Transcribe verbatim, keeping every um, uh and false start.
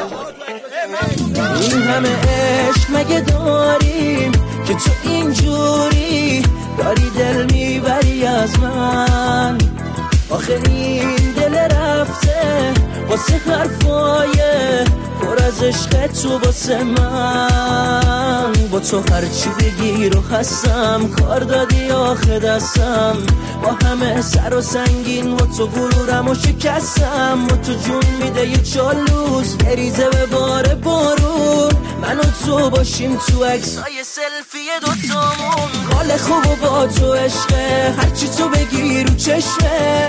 این همه عشق مگه داریم که تو اینجوری داری دل میبری از من؟ آخه این دل رفته واسه حرفای پر از عشق تو واسه من. با تو هرچی بگی رو هستم، کار دادی آخه دستم، با همه سر و سنگین و تو غرورم و شکستم. و تو جون میده یه چالوز بریزه به بار بارون، من و تو باشیم تو عکسای سلفی دوتامون. حال خوب و با تو عشقه، هرچی تو بگی رو چشمه.